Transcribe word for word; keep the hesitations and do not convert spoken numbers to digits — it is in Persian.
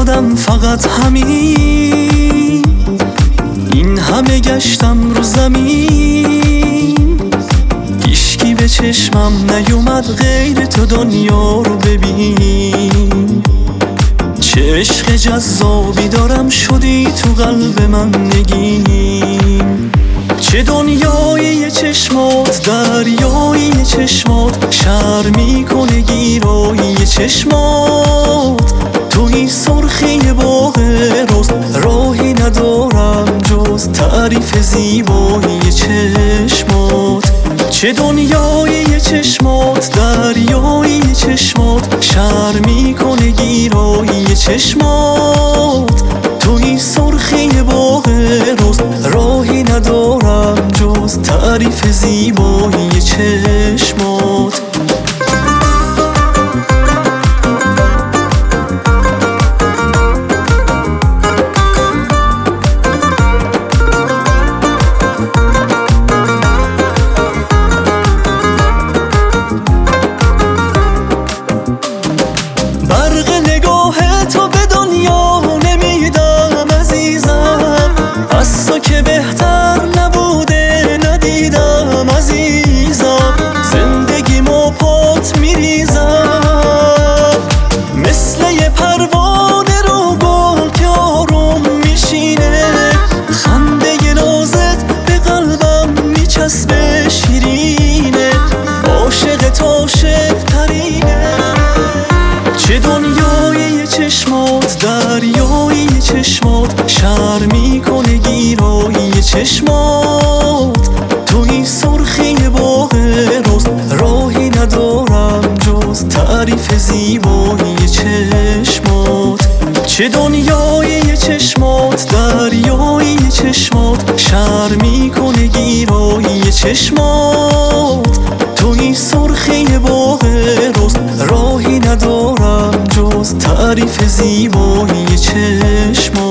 شدم فقط همین، این همه گشتم رو زمین، هیشکی به چشمم نیومد غیر تو دنیا رو ببین. چه عشق جذابی دارم شدی تو قلب من نگین. چه دنیای یه چشمات، دریای یه چشمات، شر میکنه گیرای یه چشمات. توی سرخی باغ روز راهی ندارم جز تعریف زیبایی یه چشمات. چه دنیای یه چشمات، دریای یه چشمات، شر میکنه گیرای یه چشمات. توی سرخی باغ روز راهی ندارم جز تعریف زیبایی یه چشمات. برق نگاه تو به دنیا نمیدم عزیزم، از تو که بهتر نبوده ندیدم عزیزم. زندگیمو پات میریزم مثل یه پروانه رو گل که آروم میشینه. خنده نازت به قلبم میچسبه شیرینه، عاشق تو عاشق ترینه. چه دنیای یه چشمات، دریای یه چشمات، شر میکنه گیرای یه چشمات. توی سرخی باغ روز راهی ندارم جز تعریف زیبایی یه چشمات. چه دنیای یه چشمات، دریای یه چشمات، شر میکنه گیرای یه چشمات. توی سرخی باغ روز راهی ندارم جز تعریف زیبایی یه چشمات.